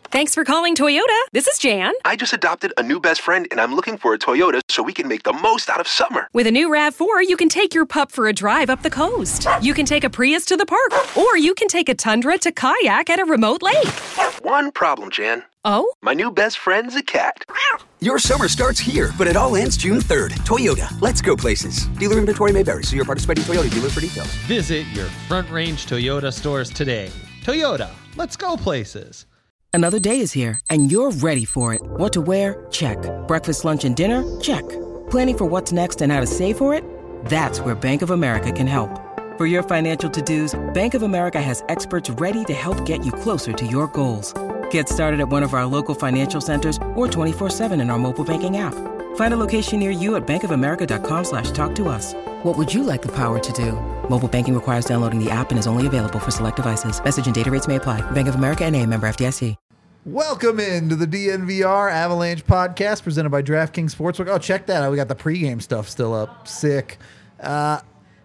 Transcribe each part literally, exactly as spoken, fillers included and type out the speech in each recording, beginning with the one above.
Thanks for calling Toyota. This is Jan. I just adopted a new best friend, and I'm looking for a Toyota so we can make the most out of summer. With a new RAV four, you can take your pup for a drive up the coast. You can take a Prius to the park, or you can take a Tundra to kayak at a remote lake. One problem, Jan. Oh? My new best friend's a cat. Your summer starts here, but it all ends June third. Toyota, let's go places. Dealer inventory may vary. See your participating Toyota dealer for details. Visit your Front Range Toyota stores today. Toyota, let's go places. Another day is here, and you're ready for it. What to wear? Check. Breakfast, lunch, and dinner? Check. Planning for what's next and how to save for it? That's where Bank of America can help. For your financial to-dos, Bank of America has experts ready to help get you closer to your goals. Get started at one of our local financial centers or twenty-four seven in our mobile banking app. Find a location near you at bankofamerica.com slash talk to us. What would you like the power to do? Mobile banking requires downloading the app and is only available for select devices. Message and data rates may apply. Bank of America N A, member F D I C. Welcome into the D N V R Avalanche podcast presented by DraftKings Sportsbook. Oh, check that out. We got the pregame stuff still up. Sick. Uh,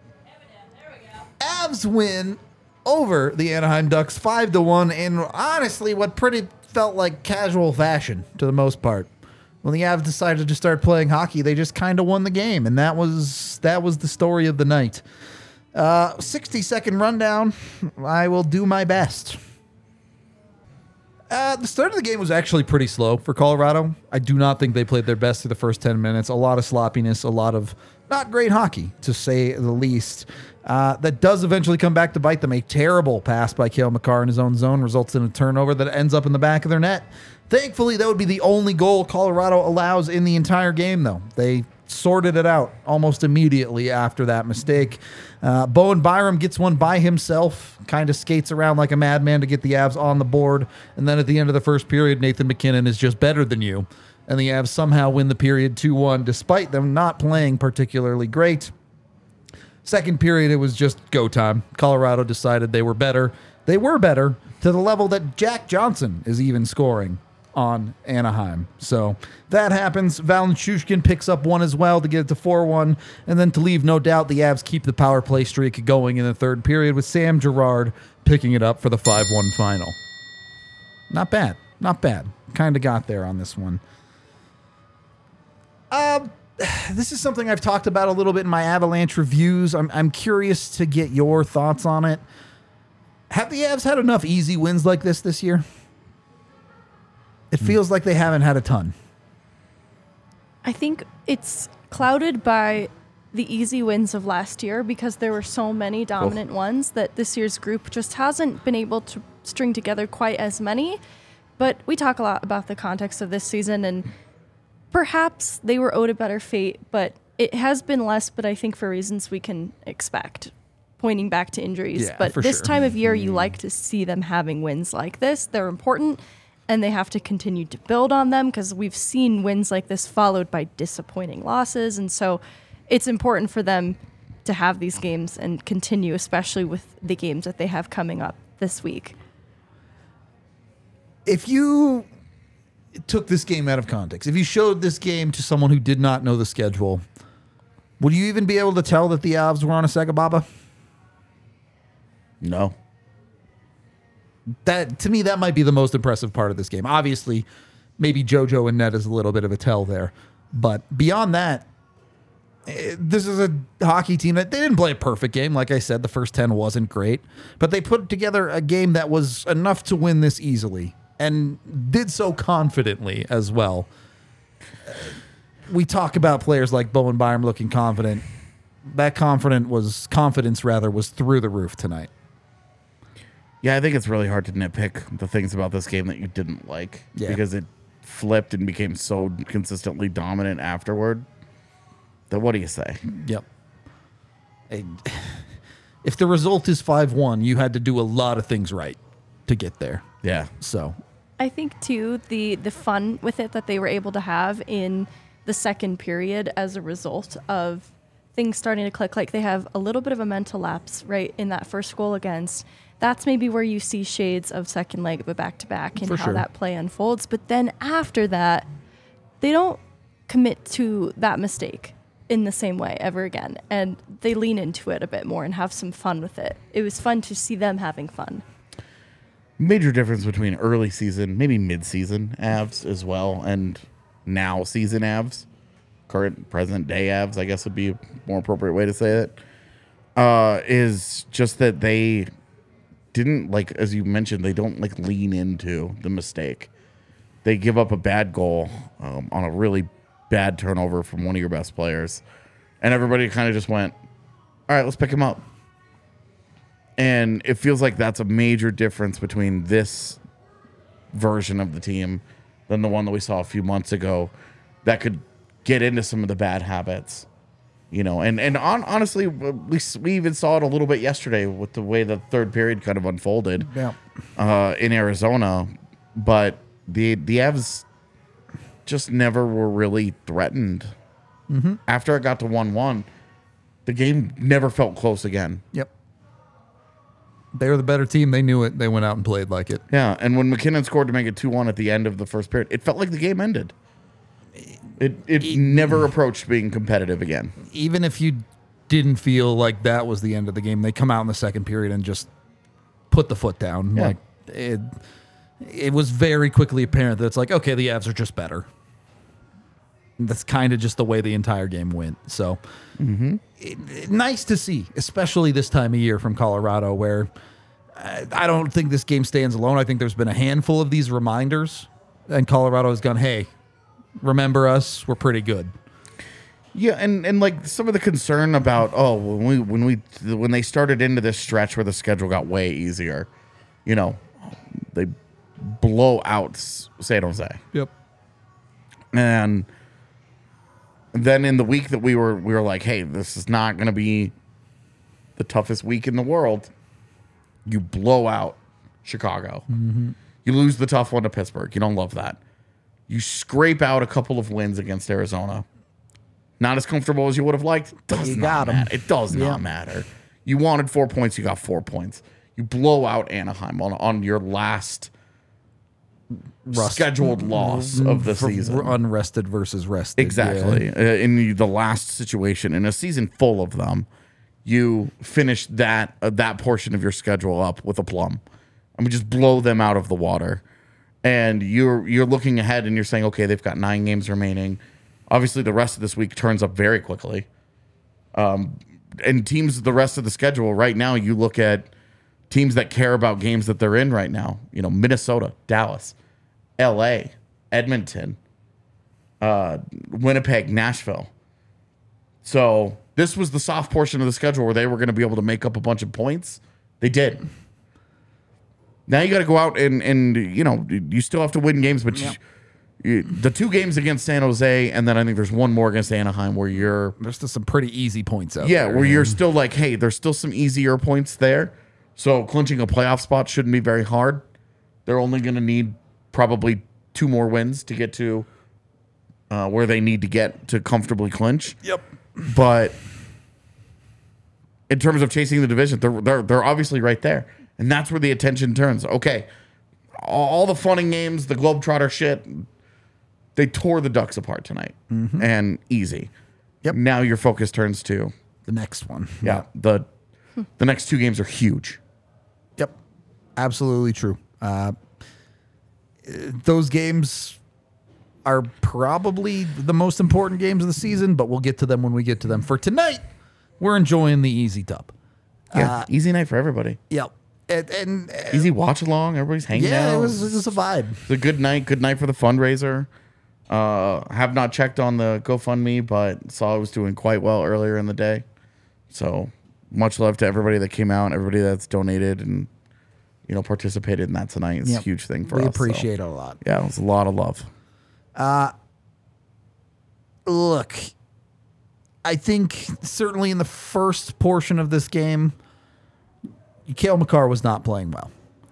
Avs win over the Anaheim Ducks five to one in honestly what pretty felt like casual fashion to the most part. When the Avs decided to start playing hockey, they just kind of won the game, and that was that was the story of the night. Uh, sixty second rundown. I will do my best. Uh, the start of the game was actually pretty slow for Colorado. I do not think they played their best through the first ten minutes. A lot of sloppiness, a lot of not great hockey, to say the least. Uh, that does eventually come back to bite them. A terrible pass by Cale Makar in his own zone results in a turnover that ends up in the back of their net. Thankfully, that would be the only goal Colorado allows in the entire game, though. They sorted it out almost immediately after that mistake. Uh, Bowen Byram gets one by himself, kind of skates around like a madman to get the Avs on the board, and then at the end of the first period, Nathan MacKinnon is just better than you, and the Avs somehow win the period two one, despite them not playing particularly great. Second period, it was just go time. Colorado decided they were better. They were better to the level that Jack Johnson is even scoring on Anaheim. So that happens. Valenchushkin picks up one as well to get it to four one. And then to leave no doubt, the Avs keep the power play streak going in the third period with Sam Girard picking it up for the five one final. Not bad. Not bad. Kind of got there on this one. Um, this is something I've talked about a little bit in my Avalanche reviews. I'm, I'm curious to get your thoughts on it. Have the Avs had enough easy wins like this this year? It feels like they haven't had a ton. I think it's clouded by the easy wins of last year because there were so many dominant oh. ones that this year's group just hasn't been able to string together quite as many. But we talk a lot about the context of this season, and perhaps they were owed a better fate, but it has been less, but I think for reasons we can expect, pointing back to injuries. Yeah, but for this sure. time of year, you like to see them having wins like this. They're important. And they have to continue to build on them because we've seen wins like this followed by disappointing losses. And so it's important for them to have these games and continue, especially with the games that they have coming up this week. If you took this game out of context, if you showed this game to someone who did not know the schedule, would you even be able to tell that the Avs were on a Segababa? No. That to me, that might be the most impressive part of this game. Obviously, maybe JoJo and Ned is a little bit of a tell there. But beyond that, eh, this is a hockey team that they didn't play a perfect game. Like I said, the first ten wasn't great. But they put together a game that was enough to win this easily and did so confidently as well. We talk about players like Bowen Byram looking confident. That confident was confidence rather was through the roof tonight. Yeah, I think it's really hard to nitpick the things about this game that you didn't like yeah. because it flipped and became so consistently dominant afterward. That what do you say? Yep. If the result is five one, you had to do a lot of things right to get there. Yeah. So I think, too, the, the fun with it that they were able to have in the second period as a result of things starting to click, like they have a little bit of a mental lapse right in that first goal against. That's maybe where you see shades of second leg of a back-to-back and For how sure. that play unfolds. But then after that, they don't commit to that mistake in the same way ever again. And they lean into it a bit more and have some fun with it. It was fun to see them having fun. major difference between early season, maybe mid-season Avs as well, and now season Avs, current present day Avs, I guess would be a more appropriate way to say it, uh, is just that they didn't, like, as you mentioned, they don't like lean into the mistake. They give up a bad goal um, on a really bad turnover from one of your best players, and everybody kind of just went, all right, let's pick him up. And it feels like that's a major difference between this version of the team than the one that we saw a few months ago that could get into some of the bad habits. You know, and, and on, honestly, we, we even saw it a little bit yesterday with the way the third period kind of unfolded Yeah. uh, in Arizona. But the the Avs just never were really threatened. Mm-hmm. After it got to one one, the game never felt close again. Yep. They were the better team. They knew it. They went out and played like it. Yeah, and when McKinnon scored to make it two one at the end of the first period, it felt like the game ended. It it never approached being competitive again. Even if you didn't feel like that was the end of the game, they come out in the second period and just put the foot down. Yeah. Like it, it was very quickly apparent that it's like, okay, the Avs are just better. That's kind of just the way the entire game went. So Mm-hmm. it, it- nice to see, especially this time of year from Colorado, where I, I don't think this game stands alone. I think there's been a handful of these reminders, and Colorado has gone, hey, remember us, we're pretty good. Yeah, and, and like some of the concern about oh when we when we when they started into this stretch where the schedule got way easier, you know, they blow out San Jose. Yep. And then in the week that we were we were like, hey, this is not going to be the toughest week in the world. You blow out Chicago. Mm-hmm. You lose the tough one to Pittsburgh. You don't love that. You scrape out a couple of wins against Arizona. Not as comfortable as you would have liked. Does You not got 'em. matter. It does Yeah. not matter. You wanted four points. You got four points. You blow out Anaheim on, on your last Rust- scheduled loss of the For- season. Unrested versus rested. Exactly. yeah. Uh, in the, the last situation, in a season full of them, you finish that uh, that portion of your schedule up with a plum. I mean, just blow them out of the water. And you're you're looking ahead and you're saying, okay, they've got nine games remaining. Obviously, the rest of this week turns up very quickly. Um, and teams, the rest of the schedule right now, you look at teams that care about games that they're in right now. You know, Minnesota, Dallas, L A, Edmonton, uh, Winnipeg, Nashville. So this was the soft portion of the schedule where they were going to be able to make up a bunch of points. They did. Now you got to go out and, and, you know, you still have to win games, but you, you, the two games against San Jose, and then I think there's one more against Anaheim where you're, There's still some pretty easy points out yeah, there. where you're still like, hey, there's still some easier points there. So clinching a playoff spot shouldn't be very hard. They're only going to need probably two more wins to get to uh, where they need to get to comfortably clinch. Yep. But in terms of chasing the division, they're they're they're obviously right there, and that's where the attention turns. Okay, all, all the fun and games, the Globetrotter shit, they tore the Ducks apart tonight, and easy. Yep. Now your focus turns to The next one. yeah the the next two games are huge. Yep. Absolutely true. Uh, those games are probably the most important games of the season, but we'll get to them when we get to them. For tonight, we're enjoying the easy dub. Yeah, easy night for everybody. Yep. And, and uh, Easy watch along. Everybody's hanging yeah, out. it was, it was a vibe. It's a good night. Good night for the fundraiser. Uh, have not checked on the GoFundMe, but saw it was doing quite well earlier in the day. So much love to everybody that came out, everybody that's donated and you know participated in that tonight. It's Yep. a huge thing for We us. appreciate so. it a lot. Yeah, it was a lot of love. Look, I think certainly in the first portion of this game, Cale Makar was not playing well.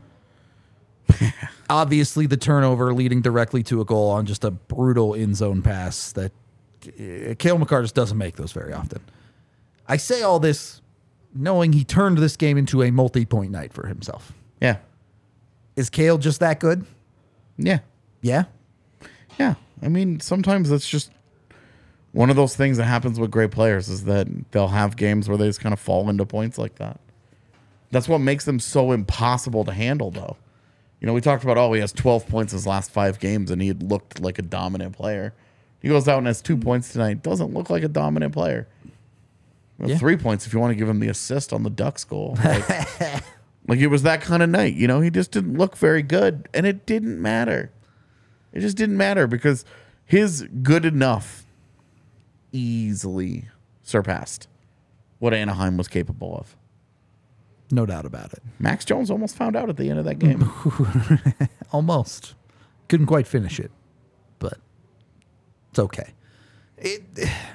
Obviously, the turnover leading directly to a goal on just a brutal in-zone pass that uh, Cale Makar just doesn't make those very often. I say all this knowing he turned this game into a multi-point night for himself. Yeah, Is Cale just that good? yeah, Yeah. yeah. I mean, sometimes it's just one of those things that happens with great players is that they'll have games where they just kind of fall into points like that. That's what makes them so impossible to handle, though. You know, we talked about, oh, he has twelve points his last five games, and he had looked like a dominant player. He goes out and has two points tonight. Doesn't look like a dominant player. Well, yeah. Three points if you want to give him the assist on the Ducks goal. Like, like it was that kind of night. You know, he just didn't look very good, and it didn't matter. It just didn't matter because his good enough easily surpassed what Anaheim was capable of. No doubt about it. Max Jones almost found out at the end of that game. Almost. Couldn't quite finish it, but it's okay. It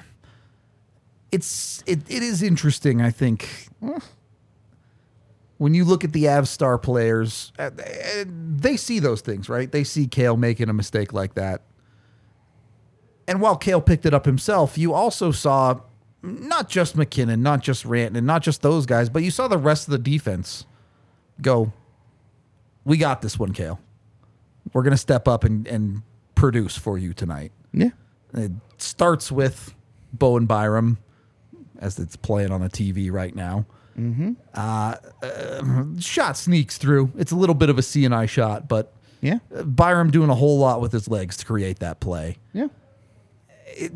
it's it, it is interesting, I think. When you look at the Avs star players, uh, they see those things, right? They see Cale making a mistake like that. And while Cale picked it up himself, you also saw not just McKinnon, not just Rantanen, not just those guys, but you saw the rest of the defense go, we got this one, Cale. We're going to step up and, and produce for you tonight. Yeah. It starts with Bowen Byram, as it's playing on the T V right now. Mm-hmm. Uh, uh, shot sneaks through. It's a little bit of a C and I shot, but yeah, Byram doing a whole lot with his legs to create that play. Yeah. It,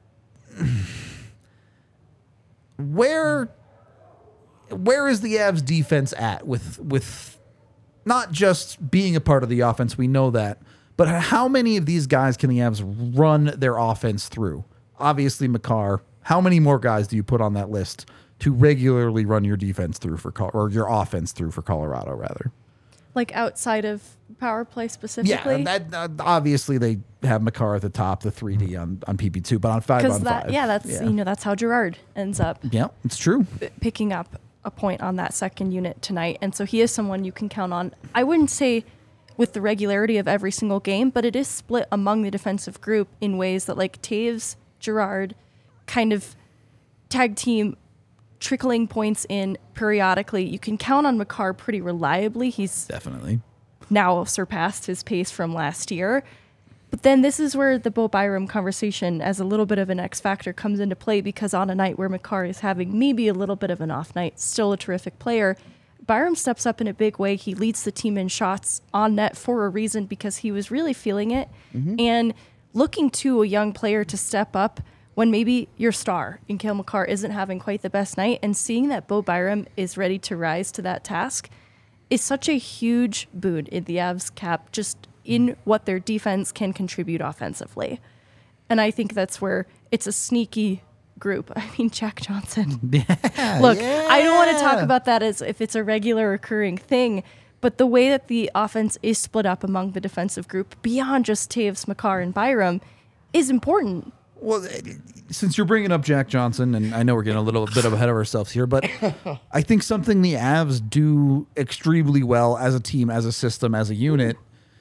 where where is the Avs defense at with with not just being a part of the offense, we know that, but how many of these guys can the Avs run their offense through? Obviously Makar. How many more guys do you put on that list to regularly run your defense through for or your offense through for Colorado rather? Like outside of power play specifically? Yeah, that, uh, obviously they have Makar at the top, the three D on, on P P two, but on five on that, five. Yeah, that's yeah. you know that's how Girard ends up. Yeah, it's true. Picking up a point on that second unit tonight, and so he is someone you can count on. I wouldn't say with the regularity of every single game, but it is split among the defensive group in ways that like Taves, Girard, kind of tag team trickling points in periodically. You can count on Makar pretty reliably. He's definitely now surpassed his pace from last year. But then this is where the Bo Byram conversation as a little bit of an X factor comes into play, because on a night where Makar is having maybe a little bit of an off night, still a terrific player, Byram steps up in a big way. He leads the team in shots on net for a reason, because he was really feeling it. Mm-hmm. And looking to a young player to step up when maybe your star in Cale Makar isn't having quite the best night, and seeing that Bo Byram is ready to rise to that task is such a huge boon in the Avs cap, just in what their defense can contribute offensively. And I think that's where it's a sneaky group. I mean, Jack Johnson. Yeah, Look, yeah. I don't want to talk about that as if it's a regular occurring thing, but the way that the offense is split up among the defensive group beyond just Taves, Makar, and Byram is important. Well, since you're bringing up Jack Johnson, and I know we're getting a little bit ahead of ourselves here, but I think something the Avs do extremely well as a team, as a system, as a unit,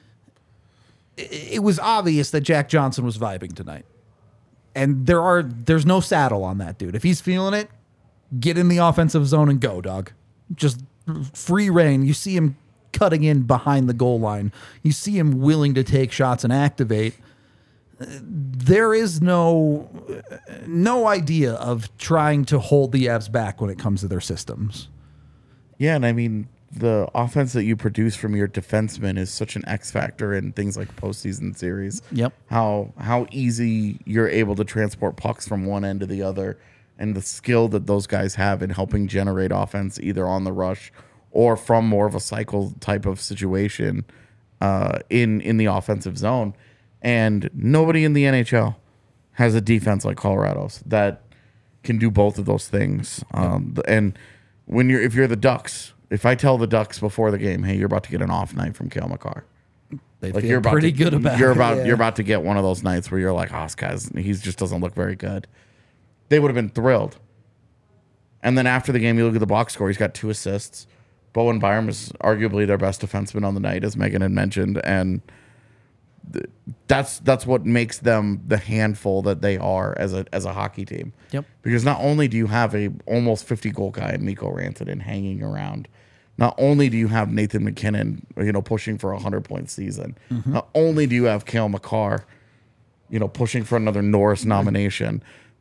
it was obvious that Jack Johnson was vibing tonight. And there are there's no saddle on that dude. If he's feeling it, get in the offensive zone and go, dog. Just free reign. You see him cutting in behind the goal line. You see him willing to take shots and activate. There is no no idea of trying to hold the Avs back when it comes to their systems. Yeah, and I mean, the offense that you produce from your defensemen is such an X factor in things like postseason series. Yep. How how easy you're able to transport pucks from one end to the other, and the skill that those guys have in helping generate offense either on the rush or from more of a cycle type of situation uh, in in the offensive zone. And nobody in the N H L has a defense like Colorado's that can do both of those things. Um, and when you're if you're the Ducks, if I tell the Ducks before the game, hey, you're about to get an off night from Cale Makar, they like feel you're about pretty to, good about you're it, about yeah. you're about to get one of those nights where you're like, oh, this guy's he just doesn't look very good. They would have been thrilled. And then after the game, you look at the box score. He's got two assists. Bowen Byram is arguably their best defenseman on the night, as Megan had mentioned, and that's that's what makes them the handful that they are as a as a hockey team. Yep. Because not only do you have a almost fifty goal guy in Mikko Rantanen hanging around, not only do you have Nathan McKinnon, you know, pushing for a hundred point season, mm-hmm. not only do you have Cale Makar, you know, pushing for another Norris nomination,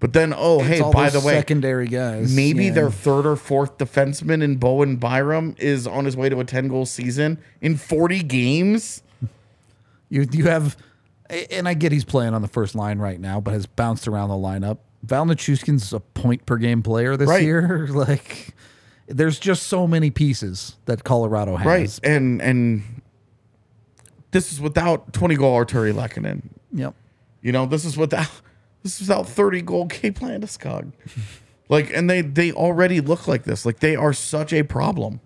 But then, oh, It's hey, all by those the way, secondary guys. maybe yeah. their third or fourth defenseman in Bowen Byram is on his way to a ten-goal season in forty games. You you have, and I get he's playing on the first line right now, but has bounced around the lineup. Val Nichushkin's a point per game player this Right. year. Like, there's just so many pieces that Colorado has. Right, and and this is without twenty-goal Arturi Lehkonen. Yep. You know, this is without this is without thirty-goal Cape Landeskog. Like, and they they already look like this. Like, they are such a problem.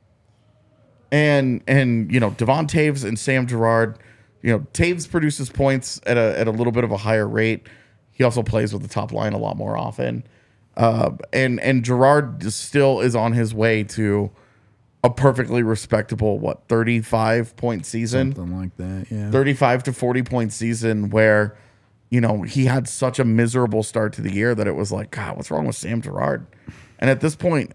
And and you know, Devon Taves and Sam Girard, you know, Taves produces points at a at a little bit of a higher rate. He also plays with the top line a lot more often. Uh, and and Girard still is on his way to a perfectly respectable, what, thirty-five point season? Something like that, yeah. thirty-five to forty point season where, you know, he had such a miserable start to the year that it was like, God, what's wrong with Sam Girard? And at this point,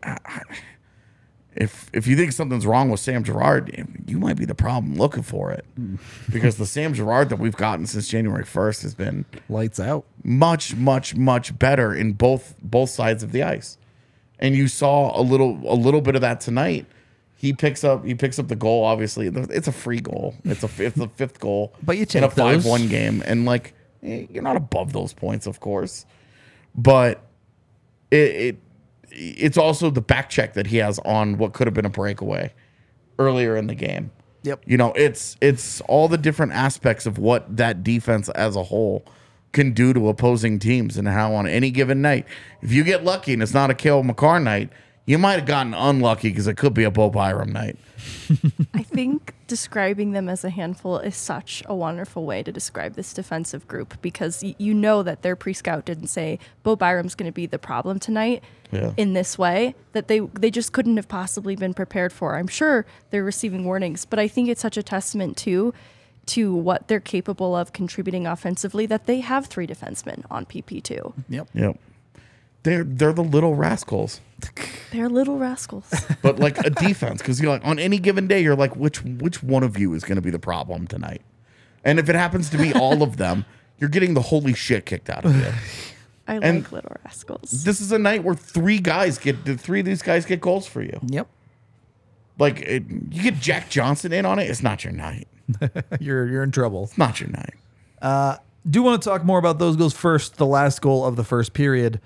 if if you think something's wrong with Sam Girard, you might be the problem looking for it. Because the Sam Girard that we've gotten since January first has been Lights out. much, much, much better in both both sides of the ice. And you saw a little a little bit of that tonight. He picks up he picks up the goal, obviously. It's a free goal. It's a it's the fifth goal. But you in a take those. five one game. And like, eh, you're not above those points, of course. But it, it it's also the back check that he has on what could have been a breakaway earlier in the game. Yep. You know, it's it's all the different aspects of what that defense as a whole can do to opposing teams, and how on any given night, if you get lucky and it's not a Cale Makar night, you might have gotten unlucky because it could be a Bo Byram night. I think describing them as a handful is such a wonderful way to describe this defensive group, because y- you know that their pre-scout didn't say Bo Byram's going to be the problem tonight Yeah. in this way, that they they just couldn't have possibly been prepared for. I'm sure they're receiving warnings, but I think it's such a testament to to what they're capable of contributing offensively that they have three defensemen on P P two. Yep. Yep. They're they're the little rascals. They're little rascals. But like a defense, because you're like, on any given day, you're like, which which one of you is going to be the problem tonight? And if it happens to be all of them, you're getting the holy shit kicked out of you. I And like little rascals. This is a night where three guys get the three of these guys get goals for you. Yep. Like, it, you get Jack Johnson in on it, it's not your night. You're you're in trouble. It's not your night. Do want to talk more about those goals first. The last goal of the first period.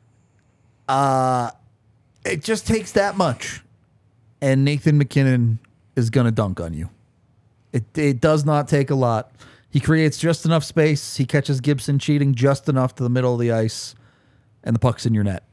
Uh, it just takes that much, and Nathan MacKinnon is gonna dunk on you. It it does not take a lot. He creates just enough space. He catches Gibson cheating just enough to the middle of the ice, and the puck's in your net.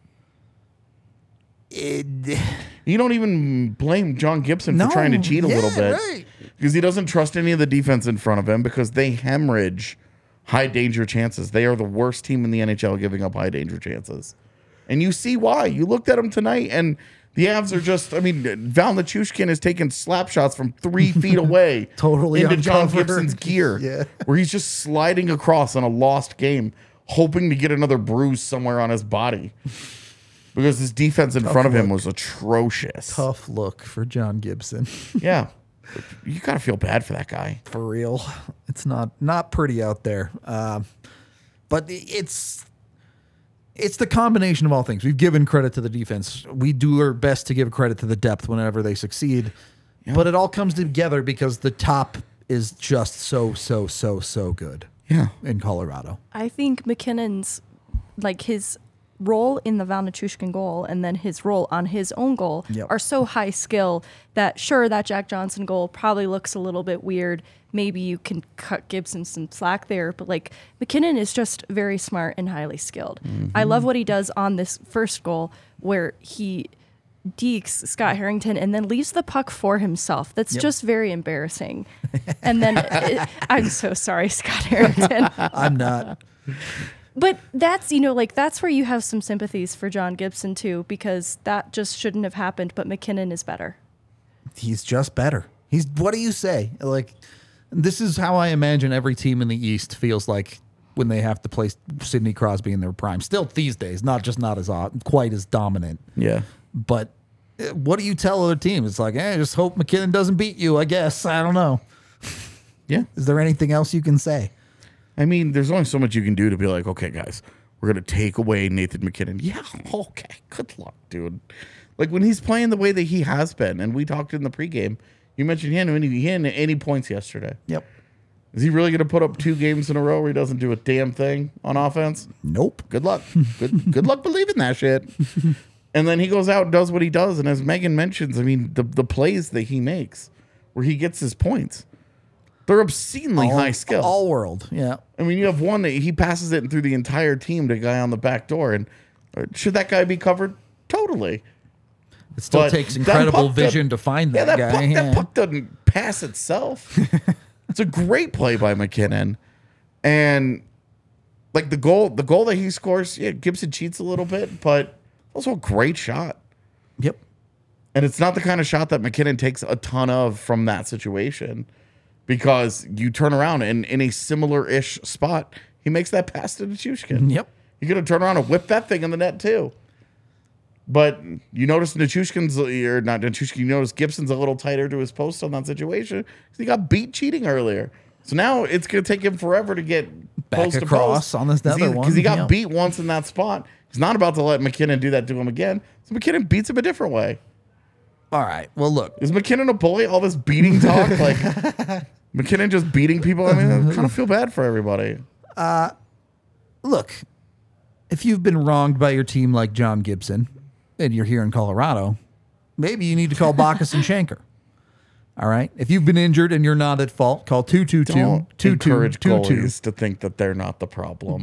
It, You don't even blame John Gibson No, for trying to cheat a yeah, little bit. right. Because he doesn't trust any of the defense in front of him, because they hemorrhage high danger chances. They are the worst team in the N H L giving up high danger chances. And you see why. You looked at them tonight, and the Avs are just, I mean, Val Nichushkin is taking slap shots from three feet away Totally into John uncovered. Gibson's gear, Yeah. where he's just sliding across in a lost game, hoping to get another bruise somewhere on his body. Because his defense in front of him look. was atrocious. tough look for John Gibson. Yeah. You got to feel bad for that guy. For real, it's not not pretty out there. Um, but it's it's the combination of all things. We've given credit to the defense. We do our best to give credit to the depth whenever they succeed. But it all comes together because the top is just so so so so good. Yeah. In Colorado. I think McKinnon's, like, his role in the Val Nichushkin goal and then his role on his own goal Yep. are so high skill that, sure, that Jack Johnson goal probably looks a little bit weird. Maybe you can cut Gibson some slack there, but like MacKinnon is just very smart and highly skilled. I love what he does on this first goal where he dekes Scott Harrington and then leaves the puck for himself. That's Yep. just very embarrassing. And then it, I'm so sorry, Scott Harrington. I'm not. But that's, you know, like that's where you have some sympathies for John Gibson too, because that just shouldn't have happened, but MacKinnon is better. He's just better. He's what do you say? Like, this is how I imagine every team in the East feels like when they have to play Sidney Crosby in their prime. Still these days, not just not as odd, quite as dominant. Yeah. But uh, what do you tell other teams? It's like, eh, just hope MacKinnon doesn't beat you, I guess. I don't know. Yeah. Is there anything else you can say? I mean, there's only so much you can do to be like, okay, guys, we're going to take away Nathan MacKinnon. Yeah, okay. Good luck, dude. Like when he's playing the way that he has been, and we talked in the pregame, you mentioned he hadn't any, he hadn't any points yesterday. Yep. Is he really going to put up two games in a row where he doesn't do a damn thing on offense? Nope. Good luck. Good good luck believing that shit. And then he goes out and does what he does. And as Megan mentions, I mean, the, the plays that he makes where he gets his points, they're obscenely all, high skill. All world, yeah. I mean, you have one that he passes it through the entire team to a guy on the back door. And should that guy be covered? Totally. It still But takes that incredible puck vision doesn't- to find Yeah, that, that, guy. puck, yeah. that puck doesn't pass itself. It's a great play by MacKinnon. And like the goal, the goal that he scores, yeah, Gibson cheats a little bit, but also a great shot. Yep. And it's not the kind of shot that MacKinnon takes a ton of from that situation, because you turn around and in a similar-ish spot, he makes that pass to Nichushkin. Yep. You could have turned around and whipped that thing in the net too. But you notice Nichushkin's, or not Nichushkin, you notice Gibson's a little tighter to his post on that situation because he got beat cheating earlier. So now it's going to take him forever to get Back post across to post on this other one. because he got Yep. beat once in that spot. He's not about to let MacKinnon do that to him again. So MacKinnon beats him a different way. All right. Well, look. Is MacKinnon a bully? All this beating talk, like MacKinnon just beating people. I mean, I kind of feel bad for everybody. Look, if you've been wronged by your team like John Gibson and you're here in Colorado, maybe you need to call Bacchus and Shanker. All right. If you've been injured and you're not at fault, call two two two Don't two two encourage two two. goalies to think that they're not the problem.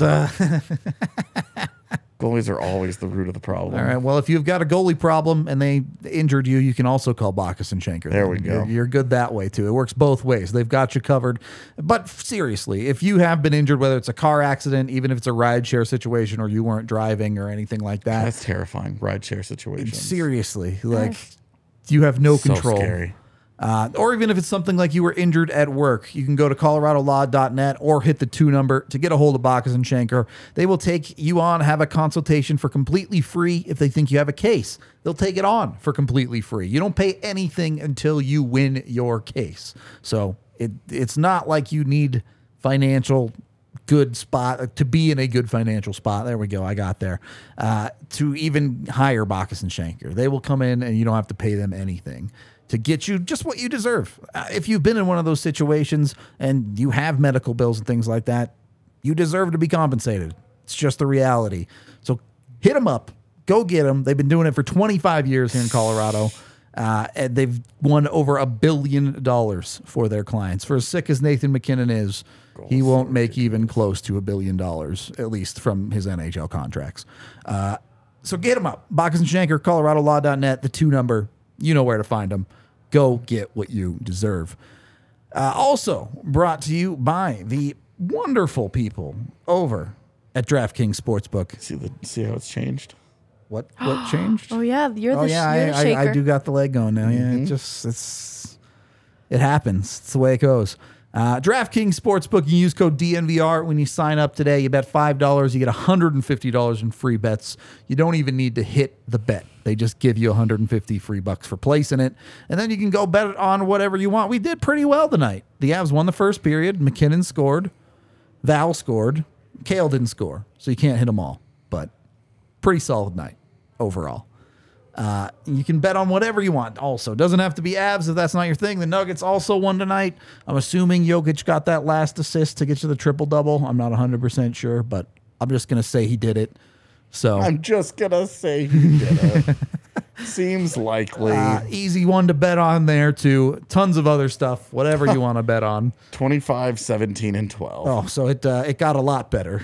Goalies are always the root of the problem. All right. Well, if you've got a goalie problem and they injured you, you can also call Bacchus and Shanker. There we go. You're, you're good that way too. It works both ways. They've got you covered. But seriously, if you have been injured, whether it's a car accident, even if it's a rideshare situation or you weren't driving or anything like that, That's terrifying. Rideshare situations. seriously, like you have no So control. scary. Uh, or even if it's something like you were injured at work, you can go to colorado law dot net or hit the two number to get a hold of Bacchus and Shanker. They will take you on, have a consultation for completely free if they think you have a case. They'll take it on for completely free. You don't pay anything until you win your case. So it it's not like you need financial good spot to be in a good financial spot. There we go. I got there. Uh, to even hire Bacchus and Shanker. They will come in and you don't have to pay them anything to get you just what you deserve. Uh, if you've been in one of those situations and you have medical bills and things like that, you deserve to be compensated. It's just the reality. So hit them up. Go get them. They've been doing it for twenty-five years here in Colorado. Uh, and they've won over a billion dollars for their clients. For as sick as Nathan MacKinnon is, he won't make even close to a billion dollars, at least from his N H L contracts. Uh, so get them up. Bacchus and Shanker, colorado law dot net, the two number. You know where to find them. Go get what you deserve. Uh, also brought to you by the wonderful people over at DraftKings Sportsbook. See the see how it's changed. What what changed? Oh yeah, you're the, Oh yeah, you're the I, shaker. I, I do got the leg going now. Yeah, it just it's it happens. It's the way it goes. Uh, DraftKings Sportsbook. You use code D N V R when you sign up today. You bet five dollars, you get one hundred fifty dollars in free bets. You don't even need to hit the bet. They just give you one hundred fifty free bucks for placing it, and then you can go bet it on whatever you want. We did pretty well tonight. The Avs won the first period. MacKinnon scored. Val scored. Kale didn't score, so you can't hit them all. But pretty solid night overall. Uh, you can bet on whatever you want also. Doesn't have to be Avs if that's not your thing. The Nuggets also won tonight. I'm assuming Jokic got that last assist to get you the triple-double. I'm not one hundred percent sure, but I'm just going to say he did it. So I'm just gonna say he did it. Seems likely. uh, easy one to bet on there too. Tons of other stuff, whatever you want to bet on. twenty-five, seventeen, and twelve. Oh, so it uh, it got a lot better.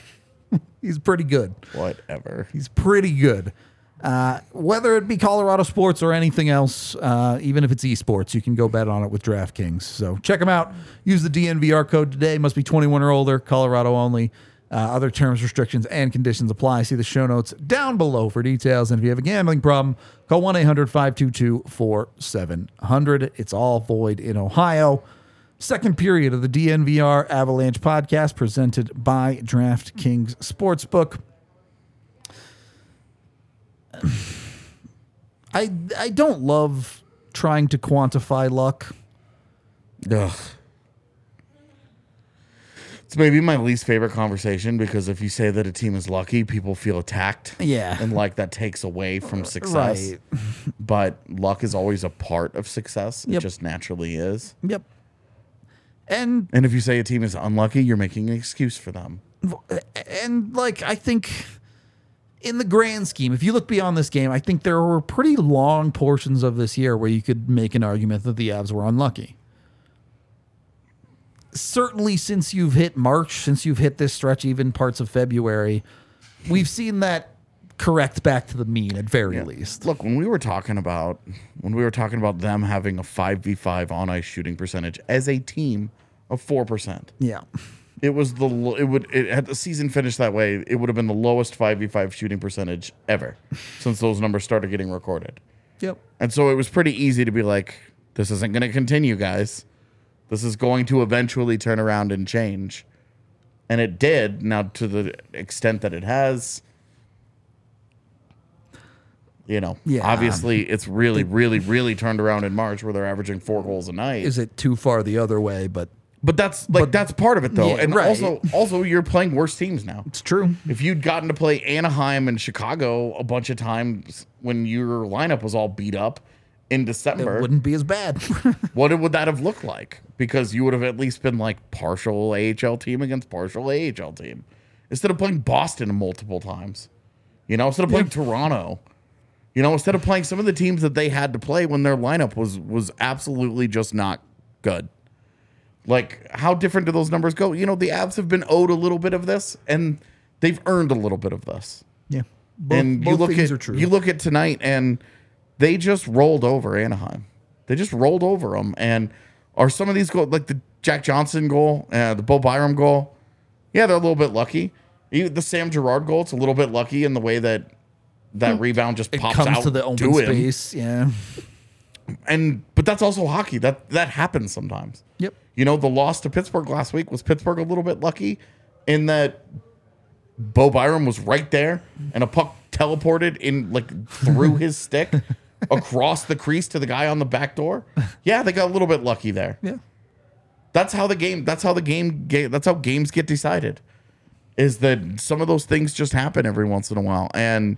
He's pretty good. Whatever. He's pretty good. Uh, whether it be Colorado sports or anything else, uh, even if it's esports, you can go bet on it with DraftKings. So check them out. Use the D N V R code today. Must be twenty-one or older. Colorado only. Uh, other terms, restrictions, and conditions apply. See the show notes down below for details. And if you have a gambling problem, call one eight hundred five two two four seven zero zero. It's all void in Ohio. Second period of the D N V R Avalanche podcast presented by DraftKings Sportsbook. I I don't love trying to quantify luck. Ugh. It's maybe my least favorite conversation because if you say that a team is lucky, people feel attacked. Yeah. And like that takes away from success. Right. But luck is always a part of success. Yep. It just naturally is. Yep. And And if you say a team is unlucky, you're making an excuse for them. and like I think in the grand scheme, if you look beyond this game, I think there were pretty long portions of this year where you could make an argument that the Avs were unlucky. Certainly since you've hit March, since you've hit this stretch, even parts of February, we've seen that correct back to the mean at very Yeah. least. Look, when we were talking about when we were talking about them having a five v five on ice shooting percentage as a team of four percent. Yeah. It was the lo- it would it had the season finished that way, it would have been the lowest five v five shooting percentage ever since those numbers started getting recorded. Yep. And so it was pretty easy to be like, this isn't going to continue, guys. This is going to eventually turn around and change. And it did. Now, to the extent that it has, you know, Yeah. obviously it's really, really, really turned around in March where they're averaging four goals a night. Is it too far the other way? But But that's like But- that's part of it though. Yeah, and right. also also you're playing worse teams now. it's true. If you'd gotten to play Anaheim and Chicago a bunch of times when your lineup was all beat up in It December, wouldn't be as bad. what would that have looked like? Because you would have at least been like partial A H L team against partial A H L team. Instead of playing Boston multiple times. You know, instead of playing Toronto. You know, instead of playing some of the teams that they had to play when their lineup was was absolutely just not good. Like, how different do those numbers go? You know, the Avs have been owed a little bit of this, and they've earned a little bit of this. Yeah. Both, and you both look things at are true. you look at tonight, and they just rolled over Anaheim. They just rolled over them. And are some of these goals, like the Jack Johnson goal, uh, the Bo Byram goal, yeah, they're a little bit lucky. Even the Sam Girard goal, it's a little bit lucky in the way that that rebound just it pops comes out to the to open him. space. Yeah. And but that's also hockey. That that happens sometimes. Yep. You know, the loss to Pittsburgh last week, was Pittsburgh a little bit lucky in that Bo Byram was right there and a puck teleported in like through his stick across the crease to the guy on the back door? Yeah, they got a little bit lucky there. Yeah. That's how the game that's how the game ga- that's how games get decided. Is that some of those things just happen every once in a while. And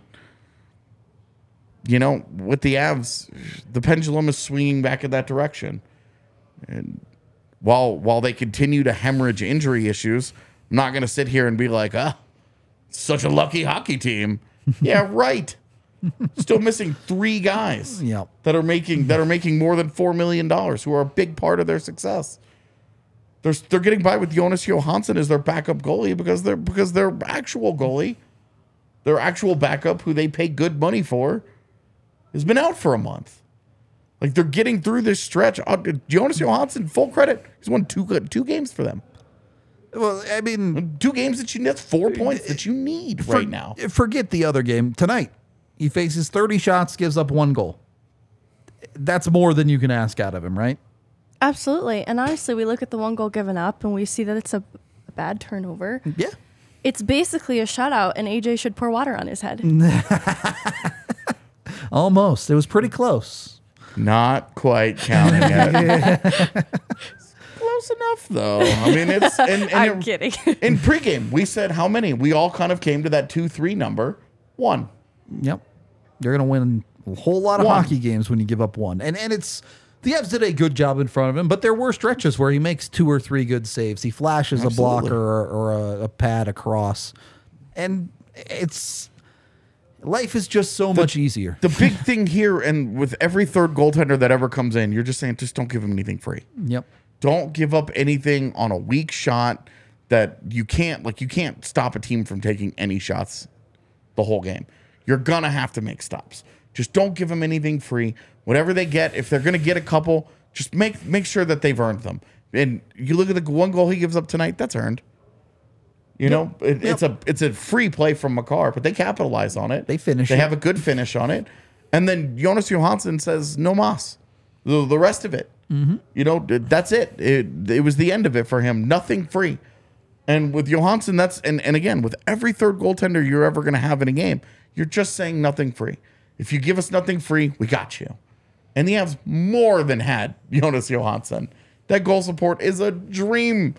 you know, with the Avs, the pendulum is swinging back in that direction. And while while they continue to hemorrhage injury issues, I'm not going to sit here and be like, ah, such a lucky hockey team. Yeah, right. Still missing three guys Yep. that are making that are making more than four million dollars, who are a big part of their success. They're they're getting by with Jonas Johansson as their backup goalie because they're because their actual goalie, their actual backup, who they pay good money for, has been out for a month. Like, they're getting through this stretch. Uh, Jonas Johansson, full credit, he's won two good two games for them. Well, I mean, Two games that you that's four points that you need for- right now. Forget the other game tonight. He faces thirty shots, gives up one goal. That's more than you can ask out of him, right? Absolutely. And honestly, we look at the one goal given up and we see that it's a, a bad turnover. Yeah. It's basically a shutout, and A J should pour water on his head. Almost. It was pretty close. Not quite counting it. Close enough, though. I mean, it's and, and I'm it- kidding. In pregame, we said how many? We all kind of came to that two three number. One. Yep. You're going to win a whole lot of One. hockey games when you give up one. And and it's the Avs did a good job in front of him, but there were stretches where he makes two or three good saves. He flashes Absolutely. a blocker or, or a, a pad across. And it's life is just so much easier. The big thing here, and with every third goaltender that ever comes in, you're just saying, just don't give him anything free. Yep. Don't give up anything on a weak shot that you can't, like, you can't stop a team from taking any shots the whole game. You're going to have to make stops. Just don't give them anything free. Whatever they get, if they're going to get a couple, just make make sure that they've earned them. And you look at the one goal he gives up tonight, that's earned. You know, it, it's a it's a free play from Makar, but they capitalize on it. They finish They it. have a good finish on it. And then Jonas Johansson says, no mas. The, the rest of it. Mm-hmm. You know, that's it. it. It was the end of it for him. Nothing free. And with Johansson, that's, and, and again, with every third goaltender you're ever going to have in a game, you're just saying nothing free. If you give us nothing free, we got you. And the Avs more than had Jonas Johansson. That goal support is a dream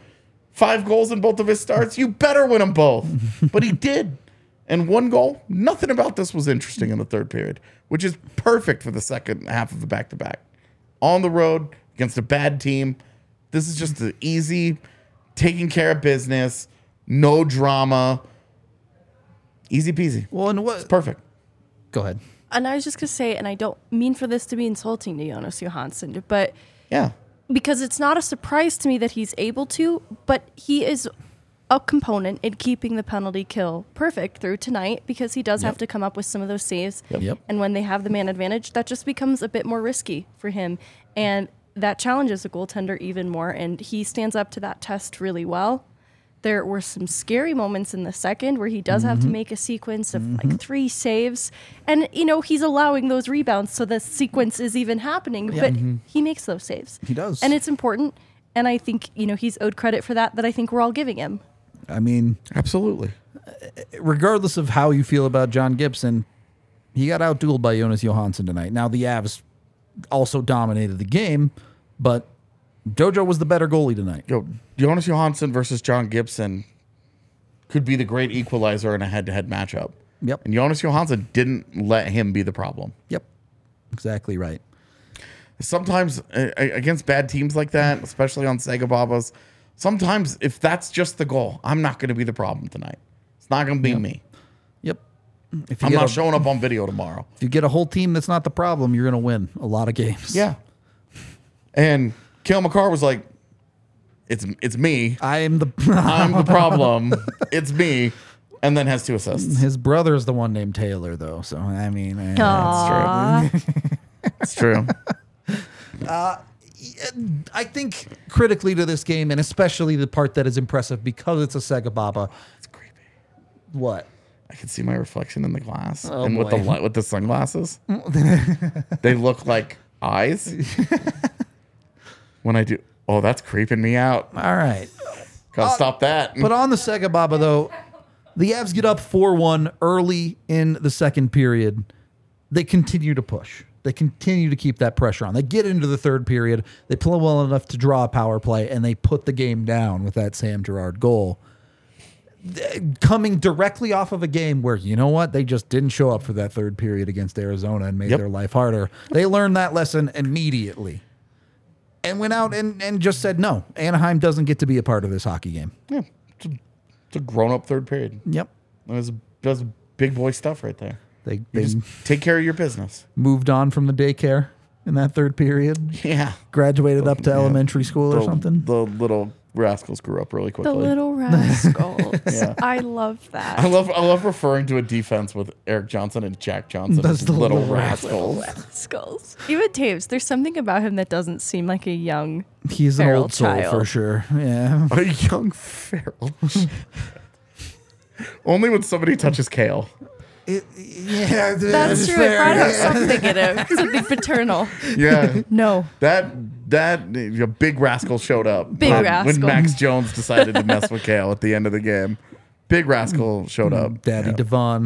five goals in both of his starts. You better win them both. But he did. And one goal, nothing about this was interesting in the third period, which is perfect for the second half of the back-to-back. On the road, against a bad team. This is just the easy, taking care of business, no drama. Easy peasy. Well, and what? It's perfect. Go ahead. And I was just going to say, and I don't mean for this to be insulting to Jonas Johansson, but Yeah. because it's not a surprise to me that he's able to, but he is a component in keeping the penalty kill perfect through tonight because he does Yep. have to come up with some of those saves. Yep. Yep. And when they have the man advantage, that just becomes a bit more risky for him. And that challenges a goaltender even more. And he stands up to that test really well. There were some scary moments in the second where he does have to make a sequence of like three saves. And, you know, he's allowing those rebounds so the sequence is even happening. But he makes those saves. He does. And it's important. And I think, you know, he's owed credit for that, that I think we're all giving him. I mean, Absolutely. regardless of how you feel about John Gibson, he got outdueled by Jonas Johansson tonight. Now, the Avs also dominated the game, but JoJo was the better goalie tonight. Yo, Jonas Johansson versus John Gibson could be the great equalizer in a head-to-head matchup. Yep. And Jonas Johansson didn't let him be the problem. Yep. Exactly right. Sometimes uh, against bad teams like that, especially on Sega Babas, sometimes if that's just the goal, I'm not going to be the problem tonight. It's not going to be me. Yep. If you, I'm get not a, showing up on video tomorrow. if you get a whole team that's not the problem, you're going to win a lot of games. Yeah. And Cale Makar was like, it's it's me. I am the. I'm the problem. It's me. And then has two assists. His brother's the one named Taylor, though. So, I mean, eh, That's true. It's true. I think critically to this game, and especially the part that is impressive because it's a Sega Baba. It's creepy. What? I can see my reflection in the glass, Oh, and with the boy. light, with the sunglasses, they look like eyes. When I do, oh, that's creeping me out. All right. Gotta stop that. But on the Sega Baba, though, the Avs get up four one early in the second period. They continue to push. They continue to keep that pressure on. They get into the third period. They play well enough to draw a power play, and they put the game down with that Sam Girard goal. Coming directly off of a game where, you know what, they just didn't show up for that third period against Arizona and made Yep. their life harder. They learned that lesson immediately and went out and, and just said, no, Anaheim doesn't get to be a part of this hockey game. yeah, it's a, it's a grown-up third period. Yep. That's that's big boy stuff right there. They, You they just take care of your business. moved on from the daycare in that third period, Yeah. graduated up to Yeah. elementary school or The- something. The little rascals grew up really The quickly. little rascals. Yeah. I love that. I love I love referring to a defense with Eric Johnson and Jack Johnson That's as the little, little rascals. Rascals. Even Taves, there's something about him that doesn't seem like a young. He's an feral old soul child. for sure. Yeah. A young feral. Only when somebody touches Kale. It, yeah, That's true. It brought up something in him. Something paternal. Yeah. No. That that a big rascal showed up. Big when, rascal. when Max Jones decided to mess with Kale at the end of the game. Big rascal showed up. Daddy Yeah. Devon.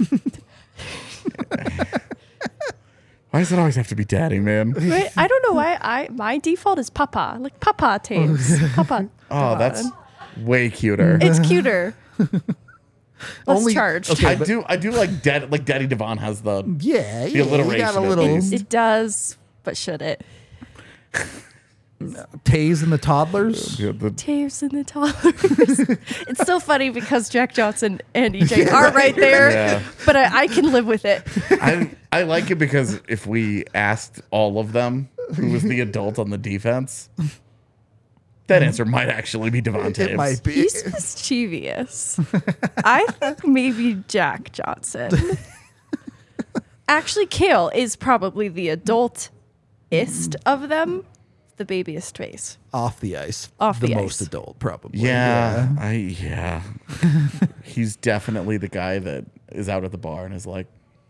Why does it always have to be daddy, man? Right? I don't know why. I my default is Papa. Like Papa Taves. Papa. Oh, that's way cuter. It's cuter. Less Only- charged. okay. I do I do like dad like Daddy Devon has the Yeah, The yeah, you alliteration got a at little least. It does, but should it? Taze and the toddlers. the, the Taves and the toddlers. It's so funny because Jack Johnson and E J are right there, Yeah. but I, I can live with it. I I like it because if we asked all of them who was the adult on the defense, that answer might actually be Devon Taves. It might be. He's mischievous. I think maybe Jack Johnson. Actually, Kale is probably the adultest of them, the babyest face. Off the ice. Off the the most ice. adult, probably. Yeah, I yeah. He's definitely the guy that is out at the bar and is like,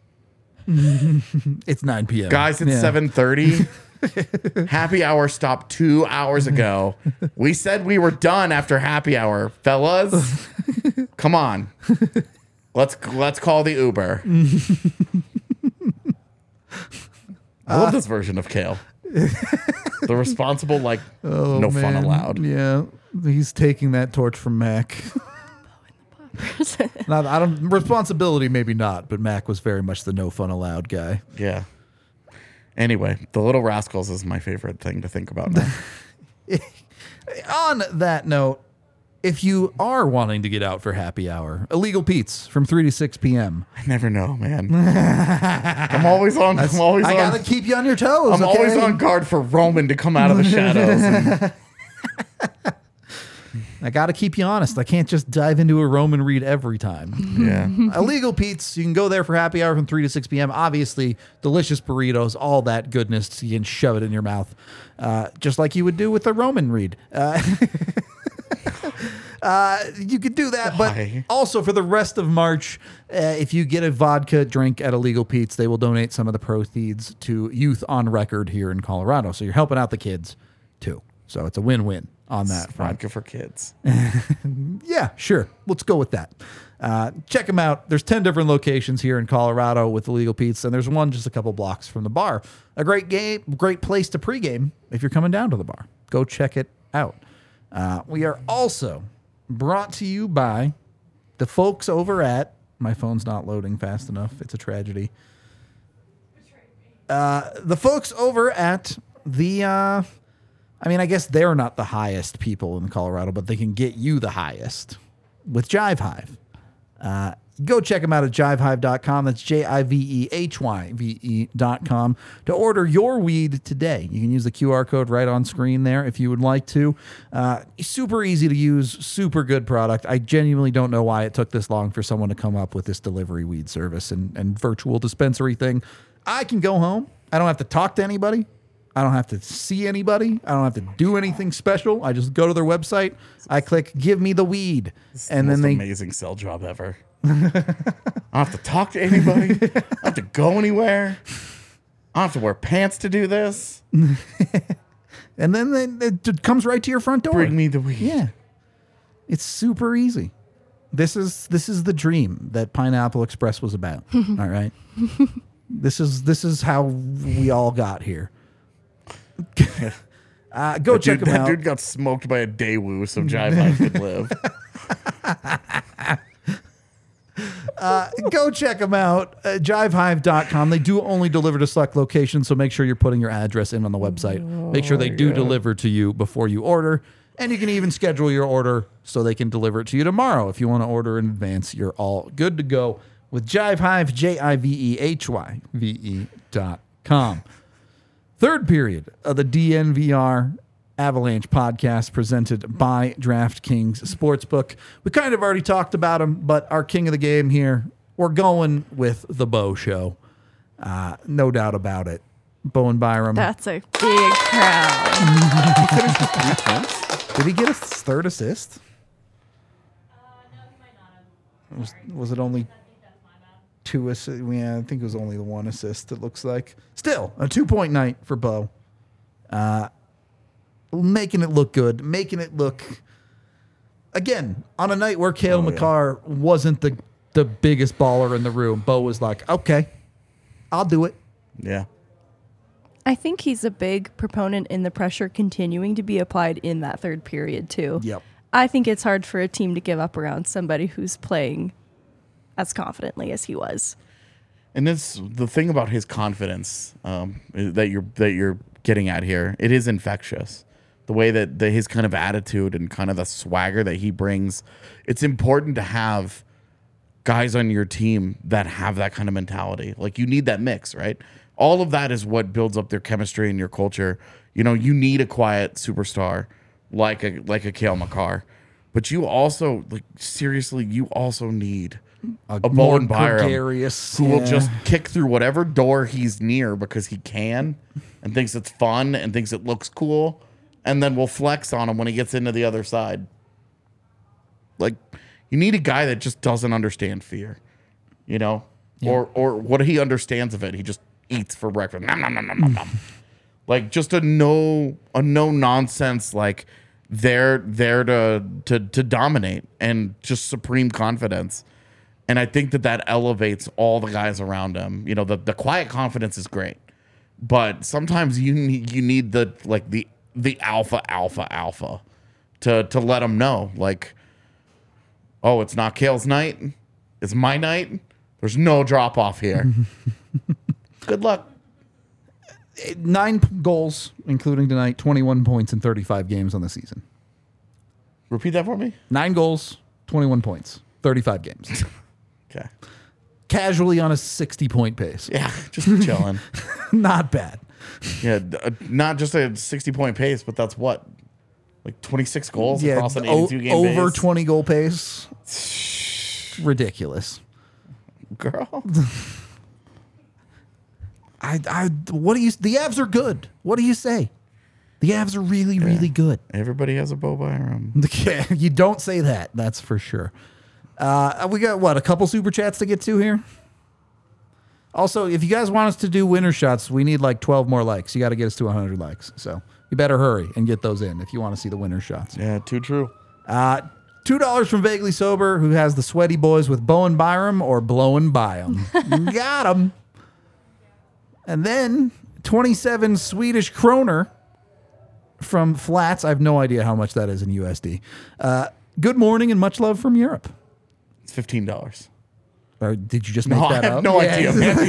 It's nine p.m. guys, it's Yeah. seven thirty. Happy hour stopped two hours ago. We said we were done after happy hour, fellas. Come on, let's let's call the Uber. I love this version of Kale. The responsible, like, no fun Man. allowed. Yeah. He's taking that torch from Mac. Not, I don't responsibility, maybe not, but Mac was very much the no fun allowed guy. Yeah. Anyway, the Little Rascals is my favorite thing to think about now. On that note, if you are wanting to get out for happy hour, Illegal Pete's from three to six p.m. I never know, man. I'm always on. I'm always I on. gotta keep you on your toes. I'm okay? always on guard for Roman to come out of the shadows. And, I gotta keep you honest. I can't just dive into a Roman read every time. yeah. Illegal Pete's, you can go there for happy hour from three to six p.m. Obviously, delicious burritos, all that goodness. You can shove it in your mouth, uh, just like you would do with a Roman read. Uh, uh, you could do that, Why? but also for the rest of March, uh, if you get a vodka drink at Illegal Pete's, they will donate some of the proceeds to Youth on Record here in Colorado. So you're helping out the kids, too. So it's a win-win on that front. Vodka for kids. Yeah, sure. Let's go with that. Uh, check them out. There's ten different locations here in Colorado with Illegal Pete's, and there's one just a couple blocks from the bar. A great game, great place to pregame if you're coming down to the bar. Go check it out. Uh, we are also brought to you by the folks over at, my phone's not loading fast enough. It's a tragedy. Uh, the folks over at the... Uh, I mean, I guess they're not the highest people in Colorado, but they can get you the highest with Jive Hive. Uh, go check them out at jive hive dot com. That's J I V E H Y V E dot com to order your weed today. You can use the Q R code right on screen there if you would like to. Uh, super easy to use, super good product. I genuinely don't know why it took this long for someone to come up with this delivery weed service and, and virtual dispensary thing. I can go home. I don't have to talk to anybody. I don't have to see anybody. I don't have to do anything special. I just go to their website. I click, give me the weed. This is and the then most they amazing sell job ever. I don't have to talk to anybody. I don't have to go anywhere. I don't have to wear pants to do this. and then they, it comes right to your front door. Bring me the weed. Yeah. It's super easy. This is this is the dream that Pineapple Express was about. All right. This is this is how we all got here. uh, go that check dude, them that out. dude got smoked by a Daewoo, so Jive Hive could live. Uh, go check them out uh, jive hive dot com. They do only deliver to select locations, so make sure you're putting your address in on the website. Make sure they do deliver to you before you order. And you can even schedule your order so they can deliver it to you tomorrow. If you want to order in advance, you're all good to go with Jive Hive, J I V E H Y V E dot com. Third period of the D N V R Avalanche podcast presented by DraftKings Sportsbook. We kind of already talked about him, but our king of the game here, we're going with the Bo Show. Uh, no doubt about it. Bo and Byram. That's a big crowd. Did he get a third assist? Was, was it only two assists? Yeah, I think it was only the one assist, it looks like. Still, a two-point night for Bo. Uh, making it look good. Making it look... Again, on a night where Cale Oh, McCarr wasn't the, the biggest baller in the room, Bo was like, okay, I'll do it. Yeah. I think he's a big proponent in the pressure continuing to be applied in that third period, too. Yep. I think it's hard for a team to give up around somebody who's playing as confidently as he was. And that's the thing about his confidence um, that you're that you're getting at here. It is infectious. The way that the, his kind of attitude and kind of the swagger that he brings. It's important to have guys on your team that have that kind of mentality. Like, you need that mix, right? All of that is what builds up their chemistry and your culture. You know, you need a quiet superstar like a like a Cale McCarr, but you also, like, seriously, you also need A, a more Bowen Byram gregarious, who will yeah. just kick through whatever door he's near because he can and thinks it's fun and thinks it looks cool, and then will flex on him when he gets into the other side. Like, you need a guy that just doesn't understand fear, you know, Yeah. or or what he understands of it. He just eats for breakfast. Nom, nom, nom, nom, nom, nom. Like, just a no a no nonsense, like, they're there to to to dominate and just supreme confidence. And I think that that elevates all the guys around him. You know, the, the quiet confidence is great, but sometimes you need you need the like the the alpha alpha alpha to to let them know, like, oh, it's not Kale's night, it's my night. There's no drop off here. Good luck. Nine p- goals, including tonight, twenty-one points in thirty-five games on the season. Repeat that for me. Nine goals, twenty-one points, thirty-five games. Okay. Casually on a sixty-point pace. Yeah, just chilling. Not bad. Yeah, d- uh, not just a sixty-point pace, but that's what? Like twenty-six goals Yeah, across an o- eighty-two game over base? twenty-goal pace. Ridiculous. Girl. I, I, what do you, the Avs are good. What do you say? The Avs are really, really good. Everybody has a Bo Byram. You don't say that. That's for sure. Uh, we got, what, a couple super chats to get to here? Also, if you guys want us to do winner shots, we need like twelve more likes. You got to get us to one hundred likes. So you better hurry and get those in if you want to see the winner shots. Yeah, too true. Uh, two dollars from Vaguely Sober, who has the Sweaty Boys with Bowen Byram or Blowing by 'em. Got 'em. And then twenty-seven Swedish kroner from Flats. I have no idea how much that is in U S D. Uh, good morning and much love from Europe. It's fifteen dollars. Or did you just make No, I that have up? no Yeah. idea, man.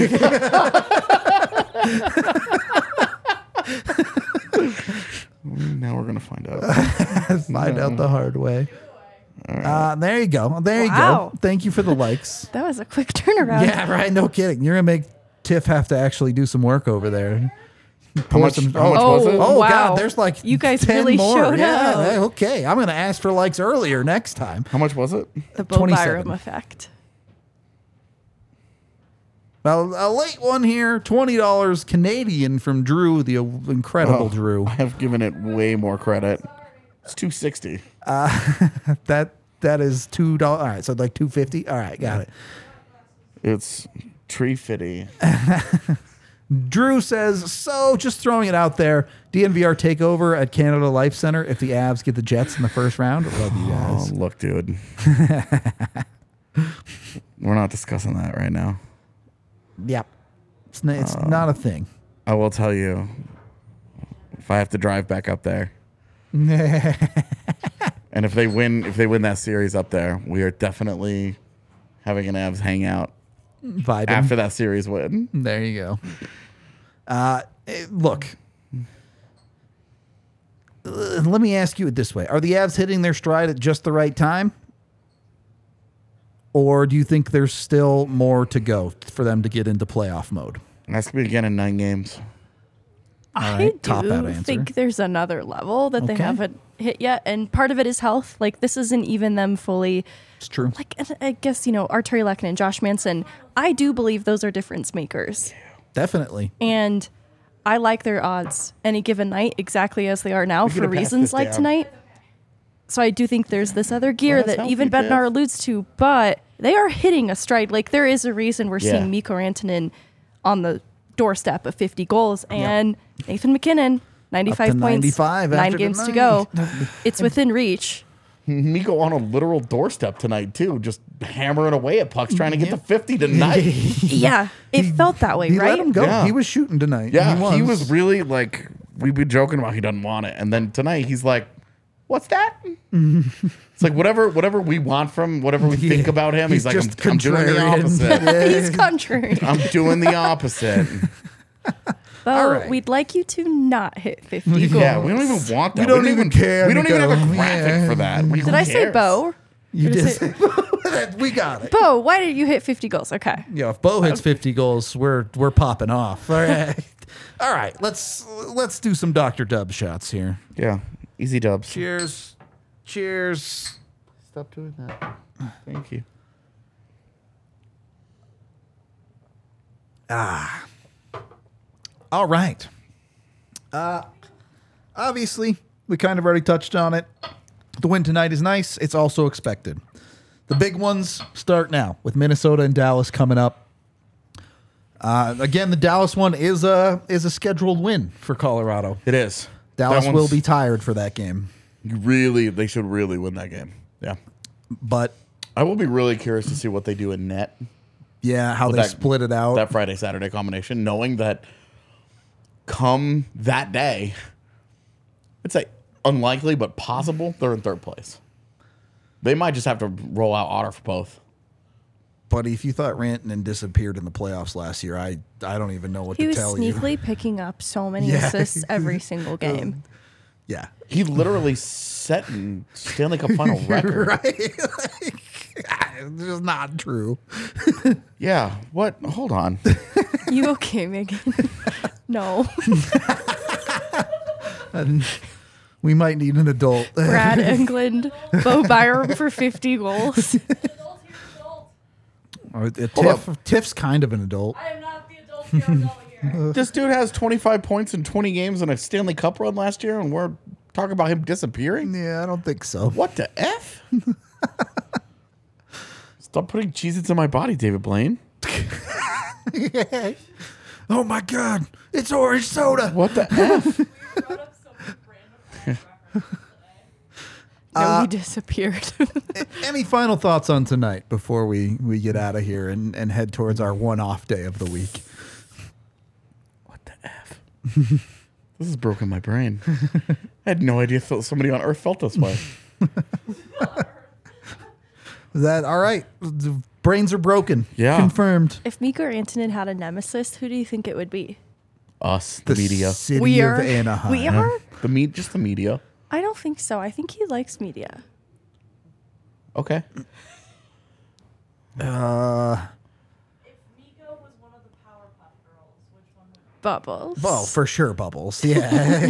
Now we're going to find out. Find out the hard way. Uh, there you go. There Wow. you go. Thank you for the likes. That was a quick turnaround. Yeah, right. No kidding. You're going to make Tiff have to actually do some work over there. How much, some- how much Oh, was it? Oh, wow. God. There's like You guys ten really more. showed yeah, up. eh, okay. I'm going to ask for likes earlier next time. How much was it? The Bo twenty-seven. Byram effect. Well, a late one here. twenty dollars Canadian from Drew, the incredible Oh, Drew. I have given it way more credit. It's two sixty. That That is two dollars. All right. So like two fifty. All right. Got it. It's tree fitty. Drew says, so just throwing it out there, D N V R takeover at Canada Life Center if the Avs get the Jets in the first round. Love you Oh, guys. look, dude. We're not discussing that right now. Yep. It's, n- it's not a thing. I will tell you, if I have to drive back up there, and if they win, if they win that series up there, we are definitely having an Avs hangout Vibing. after that series win. There you go. Uh, eh, look. Uh, let me ask you it this way. Are the Avs hitting their stride at just the right time? Or do you think there's still more to go for them to get into playoff mode? That's gonna be again in nine games. All I right, top out do answer. think there's another level that they Okay. haven't hit yet, and part of it is health. Like this isn't even them fully. It's true. Like and I guess you know Arturi Lehkonen and Josh Manson. I do believe those are difference makers, Definitely. and I like their odds any given night exactly as they are now for gonna pass reasons this like down. tonight. So I do think there's this other gear Let us that help even you, Biff. Bednar alludes to, but they are hitting a stride. Like there is a reason we're Yeah. seeing Mikko Rantanen on the doorstep of fifty goals and Nathan McKinnon ninety-five Up to points, ninety-five nine after games to tonight. go. It's within reach. Miko on a literal doorstep tonight too, just hammering away at pucks, trying to get to fifty tonight. Yeah, it felt that way, He right? let him go. Yeah. He was shooting tonight. Yeah, he was. he was really like, we've been joking about he doesn't want it, and then tonight he's like, "What's that?" It's like whatever, whatever we want from, whatever we think Yeah. about him. He's, He's like, just I'm, I'm doing the contrarian. opposite. He's contrary. I'm doing the opposite. Bo, All right. we'd like you to not hit fifty goals. Yeah, we don't even want that. We don't even care, We don't even have a Nico. graphic Yeah. for that. Who Did I say cares? Bo? You Did I did. say- say- we got it. Bo, why did you hit fifty goals? Okay. Yeah, if Bo hits fifty goals, we're we're popping off. All right. All right. Let's let's do some Doctor Dub shots here. Yeah, easy dubs. Cheers. Cheers. Stop doing that. Thank you. All right. Uh, obviously, we kind of already touched on it. The win tonight is nice. It's also expected. The big ones start now with Minnesota and Dallas coming up. Uh, again, the Dallas one is a is a scheduled win for Colorado. It is. Dallas That will one's- be tired for that game, Really, they should really win that game. Yeah. but I will be really curious to see what they do in net. yeah, how with they that- split it out. That Friday Saturday combination, knowing that come that day, it's like unlikely, but possible, they're in third place. They might just have to roll out Otter for both. Buddy, if you thought Rantanen disappeared in the playoffs last year, I I don't even know what he to was tell you. sneakily picking up so many Yeah. assists every single game. Yeah. He literally set an Stanley Cup final record. Right? Like, it's just not true. Yeah. What? Hold on. You okay, Megan? No. And we might need an adult. Brad Englund, Bo Byram for fifty goals. Or, uh, Hold Tiff, Tiff's kind of an adult. I am not the adult here. adult here. This dude has twenty-five points in twenty games in a Stanley Cup run last year, and we're talking about him disappearing? Yeah, I don't think so. What the F? Stop putting Cheez-Its in my body, David Blaine. Oh my God, it's orange soda. What the F? No, he disappeared. Any final thoughts on tonight before we, we get out of here and, and head towards our one off day of the week? What the F? This has broken my brain. I had no idea th- somebody on Earth felt this way. Is that all right? The brains are broken. Yeah. Confirmed. If Mikko Rantanen had a nemesis, who do you think it would be? Us, the, The media. city We of are. Anaheim. We are? The me- just the media. I don't think so. I think he likes media. Okay. Uh, If Miko was one of the Powerpuff Girls, which one would it Bubbles. well, for sure, Bubbles. Yeah.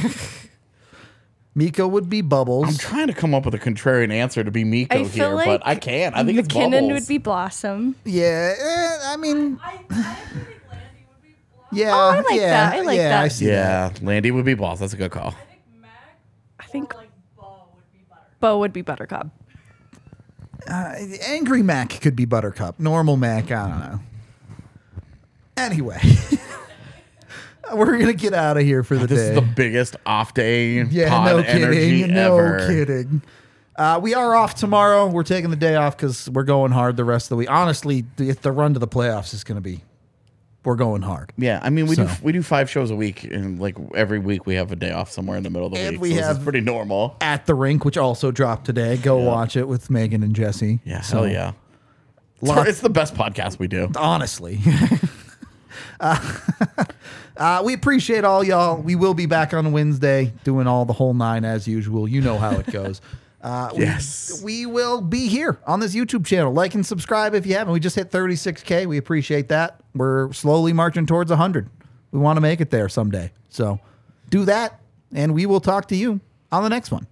Miko would be Bubbles. I'm trying to come up with a contrarian answer to be Miko I feel here, like but I can't. I think it's McKinnon Bubbles. would be Blossom. Yeah, eh, I mean, be? I, I actually think Landy would be Blossom. yeah, Oh, I like yeah, that. I like yeah, that. I see that. Yeah, Landy would be Balls. That's a good call. I think Mac I think or like Bo would be Butter. Bo would be Buttercup. Uh, Angry Mac could be Buttercup. Normal Mac, I don't know. Anyway, we're gonna get out of here for the This day. is the biggest off day Yeah, pod no energy kidding. No ever. kidding. Uh, we are off tomorrow. We're taking the day off because we're going hard the rest of the week. Honestly, the, the run to the playoffs is going to be, we're going hard. Yeah, I mean we do So. we do five shows a week, and like every week we have a day off somewhere in the middle of the And week. we so this have- is pretty normal. At the Rink, which also dropped today. Go Yeah. watch it with Megan and Jesse. Yeah, So, hell yeah. It's, Lots- it's the best podcast we do. Honestly. uh, uh, we appreciate all y'all. We will be back on Wednesday doing all the whole nine as usual. You know how it goes. Uh, we- Yes. We, will be here on this YouTube channel. Like and subscribe if you haven't. We just hit thirty-six K. We appreciate that. We're slowly marching towards one hundred. We want to make it there someday. So do that, and we will talk to you on the next one.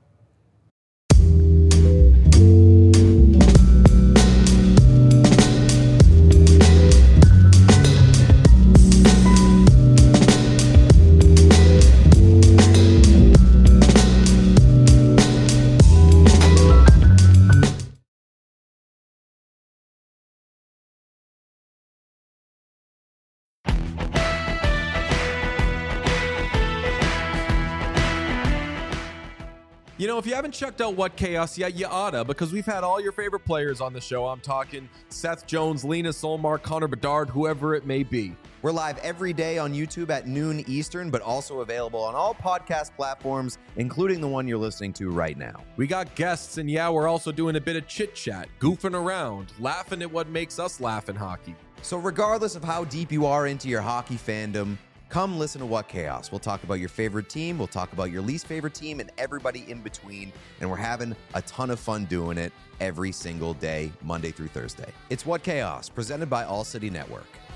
You know, if you haven't checked out What Chaos yet, you oughta, because we've had all your favorite players on the show. I'm talking Seth Jones, Lena Solmar, Connor Bedard, whoever it may be. We're live every day on YouTube at noon Eastern, but also available on all podcast platforms, including the one you're listening to right now. We got guests, and yeah, we're also doing a bit of chit-chat, goofing around, laughing at what makes us laugh in hockey. So regardless of how deep you are into your hockey fandom, come listen to What Chaos. We'll talk about your favorite team, we'll talk about your least favorite team, and everybody in between, and we're having a ton of fun doing it every single day, Monday through Thursday. It's What Chaos, presented by All City Network.